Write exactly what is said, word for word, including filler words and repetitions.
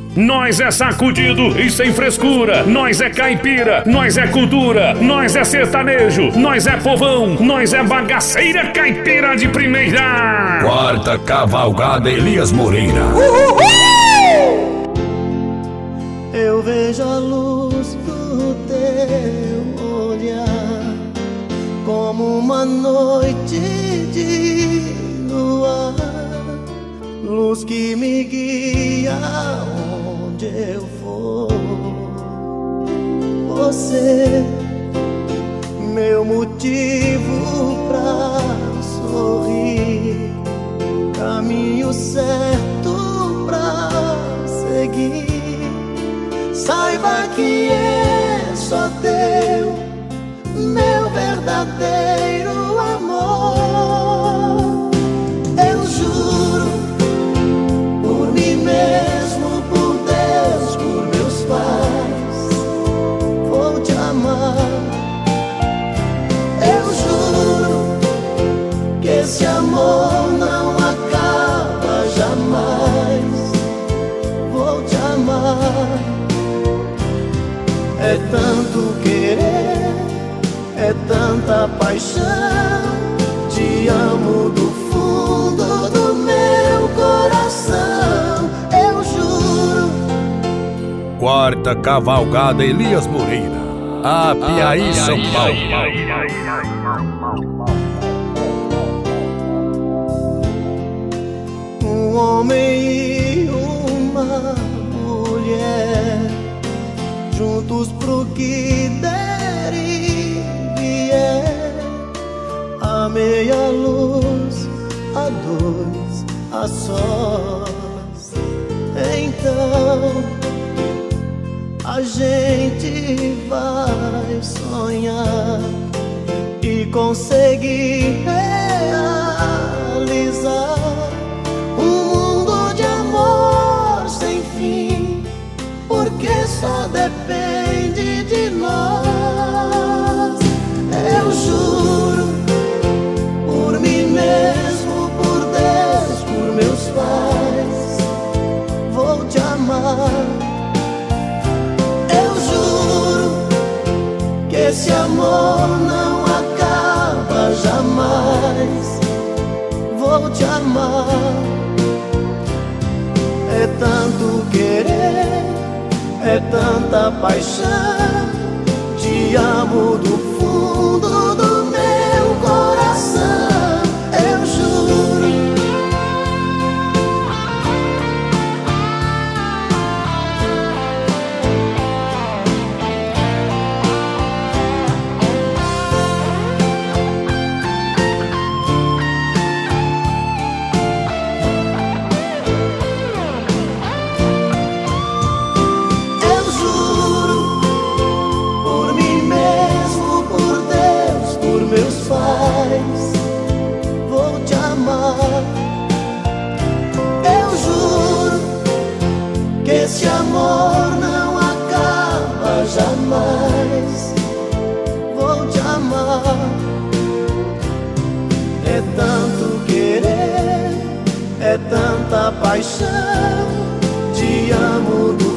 Nós é sacudido e sem frescura. Nós é caipira, nós é cultura. Nós é sertanejo, nós é povão. Nós é bagaceira caipira de primeira. Quarta Cavalgada Elias Moreira. Eu vejo a luz do teu olhar como uma noite de luar, luz que me guia onde eu for. Você, meu motivo pra sorrir, caminho certo pra seguir. Saiba que é só teu, meu verdadeiro amor. Eu juro por mim mesmo, por Deus, por meus pais, vou te amar. Eu juro que esse amor não acaba jamais, vou te amar. É tanto querer, é tanta paixão, te amo do fundo do meu coração, eu juro. Quarta Cavalgada Elias Moreira, Apiaí, São Paulo. Um homem e uma mulher, juntos pro que der e vier, a meia luz, a dois, a sós. Então a gente vai sonhar e conseguir realizar um mundo de amor sem fim, porque só depende de nós. Eu juro por mim mesmo, por Deus, por meus pais, vou te amar. Eu juro que esse amor não acaba jamais, vou te amar. É tanto querer, é tanta paixão, te amo do fundo do meu coração, eu juro. Vou te amar. Eu juro que esse amor não acaba jamais, vou te amar. É tanto querer, é tanta paixão, te amo do